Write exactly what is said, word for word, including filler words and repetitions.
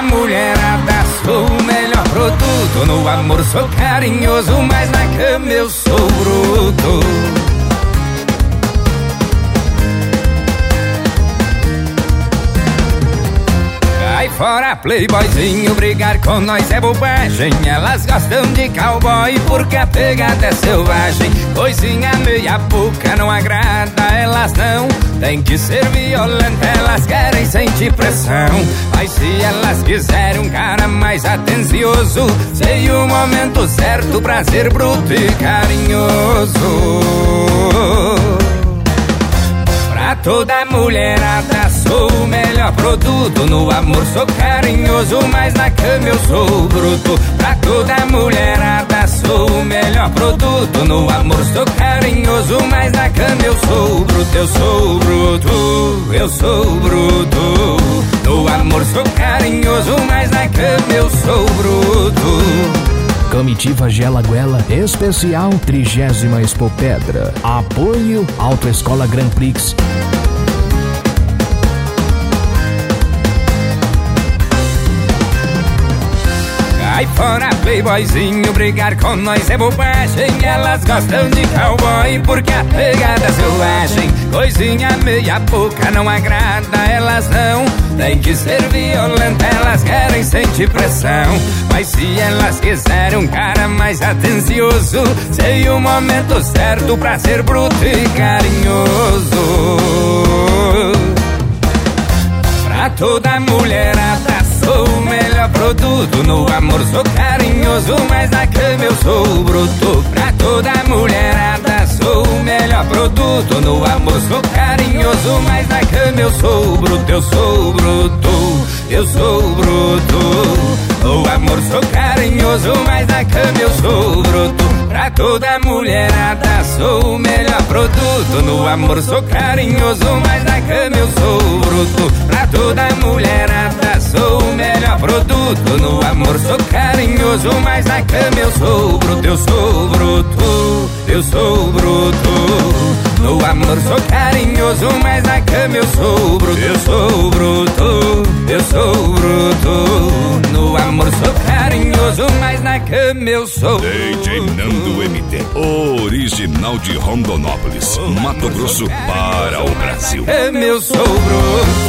mulherada sou o melhor produto. No amor sou carinhoso, mas na cama eu sou bruto. Cai fora, playboyzinho, brigar com nós é bobagem. Elas gostam de cowboy porque a pegada é selvagem. Coisinha meia boca não agrada, elas não. Tem que ser violenta, elas querem sentir pressão. Mas se elas quiserem um cara mais atencioso, sei o momento certo pra ser bruto e carinhoso. Pra toda mulherada sou o melhor produto. No amor sou carinhoso, mas na cama eu sou bruto. Pra toda mulherada sou o melhor produto. No amor sou carinhoso, mas na cama eu sou bruto. Eu sou bruto, eu sou bruto. No amor sou carinhoso, mas na cama eu sou bruto. Comitiva Gela Guela Especial trigésima Expo Pedra. Apoio Autoescola Grand Prix. Cai fora, playboyzinho, brigar com nós é bobagem. Elas gostam de cowboy porque a pegada é selvagem. Coisinha meia boca não agrada, elas não. Tem que ser violenta, elas querem sentir pressão. Mas se elas quiserem um cara mais atencioso, sei o momento certo pra ser bruto e carinhoso. Pra toda mulherada sou o melhor produto. No amor sou carinhoso, mas na cama eu sou bruto. Pra toda mulherada sou o melhor produto. No amor sou carinhoso, mas na cama eu sou bruto. Eu sou bruto, eu sou bruto. No amor sou carinhoso, mas na cama eu sou bruto. Pra toda mulherada sou o melhor produto. No amor sou carinhoso, mas na cama eu sou bruto. Pra toda mulherada sou o melhor produto. No amor sou carinhoso, mas na cama eu sou bruto. Eu sou bruto, eu sou bruto. No amor sou carinhoso, mas na cama eu sou bruto. Eu sou bruto, eu sou bruto. No amor sou carinhoso, mas na cama eu sou D J Nando M T, original de Rondonópolis, Mato Grosso, para o Brasil. Na cama eu sou bruto.